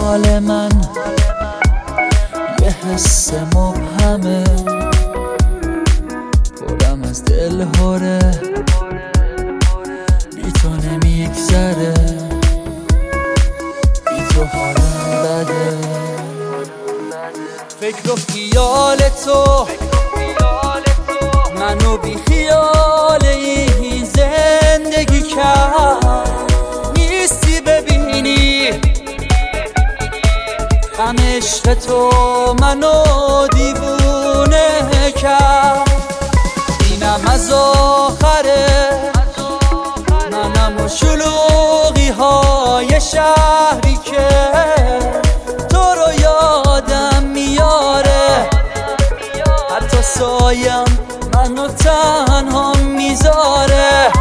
خیال من یه حس مبهمه، پرم از دل هره، بی تو نمیگذره، بی تو حالم بده. فکر و خیال تو منو بی خیال این زندگی کرد، نیستی ببینی غم عشق تو منو دیوونه کرد. اینم از آخره، منم و شلوغی های شهری که تو رو یادم میاره، حتی سایم منو تنها میذاره.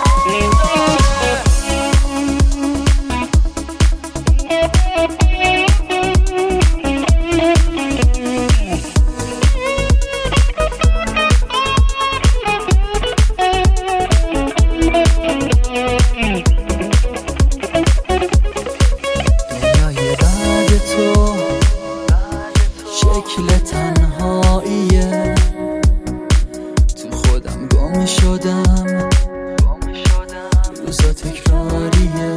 دنیای بعد تو شکل تنهاییه، تو خودم گم شدم، روزا تکراریه،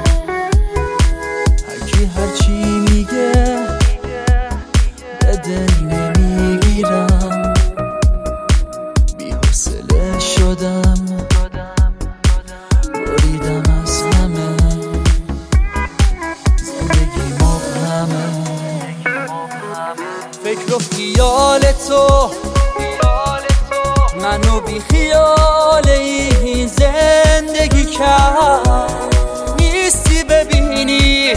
هرکی هرچی میگه به دل نمیگیرم، بی حوصله شدم، بریدم از همه، زندگی مبهمه. فکر و خیال تو منو بی خیال این زندگی کرد، نیستی ببینی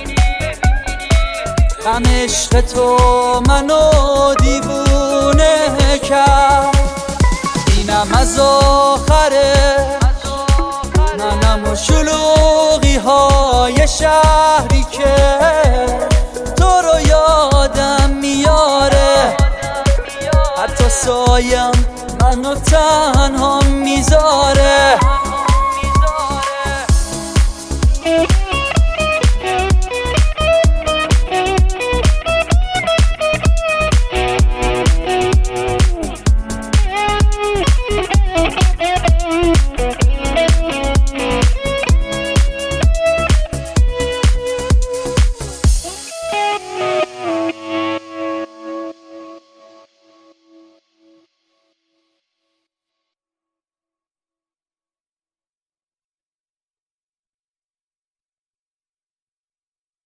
غم عشق تو منو دیوونه کرد. اینم از آخره، منم و شلوغی های شهری که تو رو یادم میاره، حتی سایم منو تنها میذاره.